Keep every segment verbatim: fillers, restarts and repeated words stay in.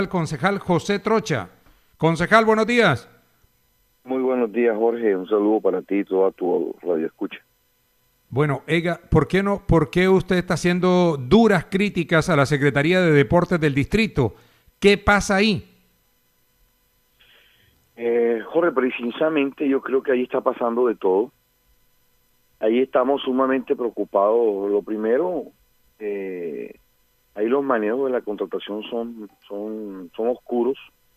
el concejal José Trocha. Concejal, buenos días. Muy buenos días, Jorge. Un saludo para ti y toda tu radio escucha. Bueno, Ega, ¿por qué no, por qué usted está haciendo duras críticas a la Secretaría de Deportes del distrito? ¿Qué pasa ahí? Eh, Jorge, precisamente yo creo que ahí está pasando de todo. Ahí estamos sumamente preocupados. Lo primero, eh, ahí los manejos de la contratación son, son, son oscuros.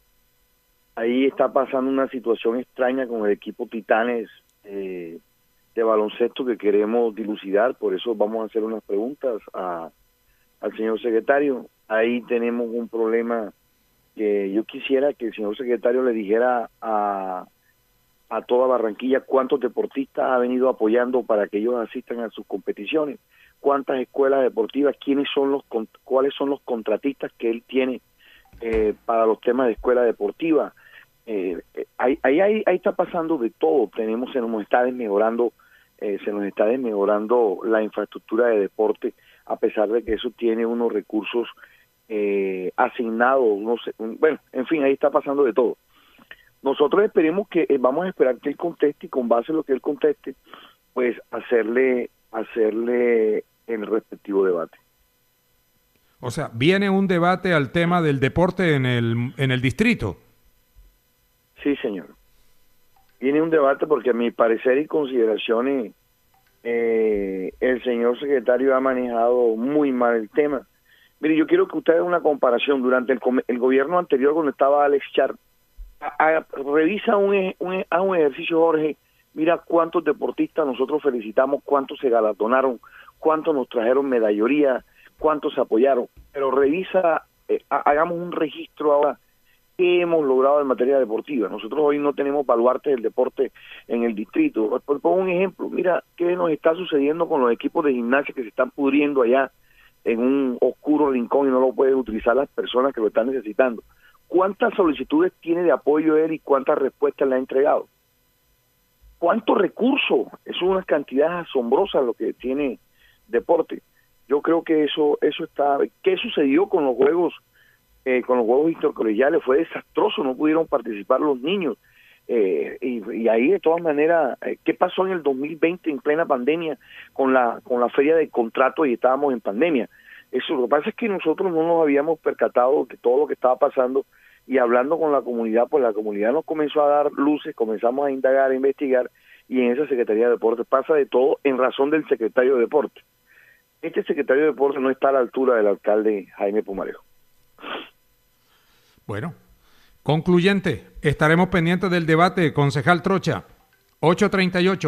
Ahí está pasando una situación extraña con el equipo Titanes eh, de baloncesto que queremos dilucidar, por eso vamos a hacer unas preguntas a, al señor secretario. Ahí tenemos un problema que yo quisiera que el señor secretario le dijera a, a toda Barranquilla cuántos deportistas ha venido apoyando para que ellos asistan a sus competiciones, cuántas escuelas deportivas, quiénes son los, cuáles son los contratistas que él tiene eh, para los temas de escuela deportiva. Eh, ahí, ahí, ahí, ahí está pasando de todo. Tenemos, se nos está desmejorando, eh, se nos está desmejorando la infraestructura de deporte, a pesar de que eso tiene unos recursos eh, asignados, no sé, bueno, en fin, ahí está pasando de todo. Nosotros esperemos que, eh, vamos a esperar que él conteste y con base en lo que él conteste, pues hacerle, hacerle el respectivo debate. O sea, viene un debate al tema del deporte en el, en el distrito. Sí, señor. Viene un debate porque a mi parecer y consideraciones eh, el señor secretario ha manejado muy mal el tema. Mire, yo quiero que usted haga una comparación. Durante el, el gobierno anterior, cuando estaba Alex Char, a, a, revisa un, un, a un ejercicio, Jorge, mira cuántos deportistas nosotros felicitamos, cuántos se galardonaron, cuántos nos trajeron medalloría, cuántos se apoyaron. Pero revisa, eh, hagamos un registro ahora. ¿Qué hemos logrado en materia deportiva? Nosotros hoy no tenemos baluartes del deporte en el distrito. Por, por un ejemplo, mira qué nos está sucediendo con los equipos de gimnasia que se están pudriendo allá en un oscuro rincón y no lo pueden utilizar las personas que lo están necesitando. ¿Cuántas solicitudes tiene de apoyo él y cuántas respuestas le ha entregado? ¿Cuántos recursos? Es una cantidad asombrosa lo que tiene deporte. Yo creo que eso, eso está... ¿Qué sucedió con los juegos? Eh, con los juegos intercolegiales fue desastroso, no pudieron participar los niños, eh, y, y ahí de todas maneras, eh, ¿qué pasó en el dos mil veinte en plena pandemia con la con la feria de contratos y estábamos en pandemia? Eso, lo que pasa es que nosotros no nos habíamos percatado de todo lo que estaba pasando, y hablando con la comunidad, pues la comunidad nos comenzó a dar luces, comenzamos a indagar, a investigar, y en esa Secretaría de Deportes pasa de todo en razón del secretario de Deportes. Este secretario de Deportes no está a la altura del alcalde Jaime Pumarejo. Bueno, concluyente, estaremos pendientes del debate, concejal Trocha. ocho treinta y ocho.